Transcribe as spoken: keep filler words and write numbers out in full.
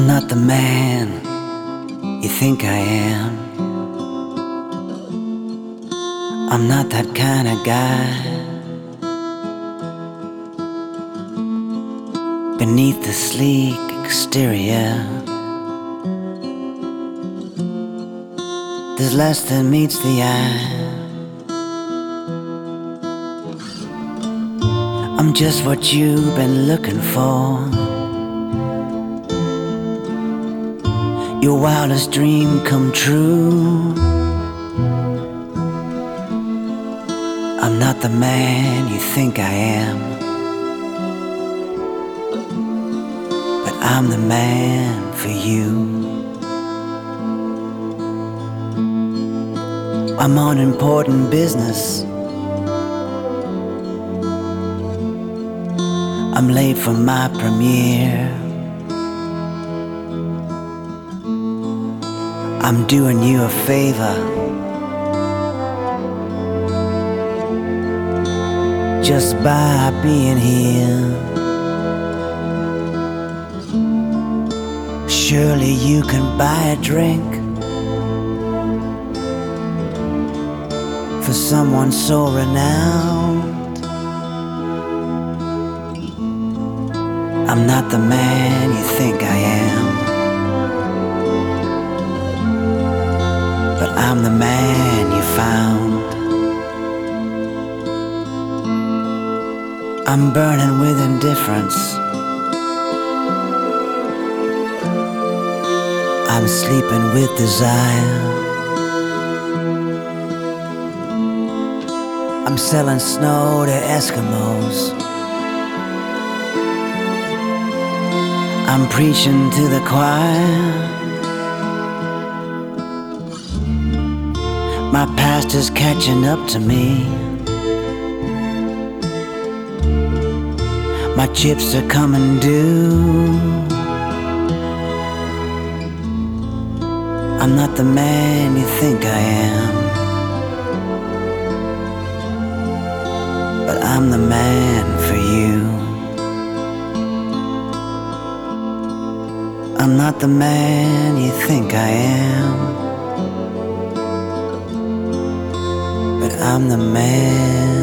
I'm not the man you think I am. I'm not that kind of guy. Beneath the sleek exterior, there's less than meets the eye. I'm just what you've been looking for, your wildest dream come true. I'm not the man you think I am, but I'm the man for you. I'm on important business, I'm late for my premiere. I'm doing you a favor, just by being here. Surely you can buy a drink for someone so renowned. I'm not the man you think I am, but I'm the man you found. I'm burning with indifference, I'm sleeping with desire. I'm selling snow to Eskimos, I'm preaching to the choir. My past is catching up to me, my chips are coming due. I'm not the man you think I am, but I'm the man for you. I'm not the man you think I am, but I'm the man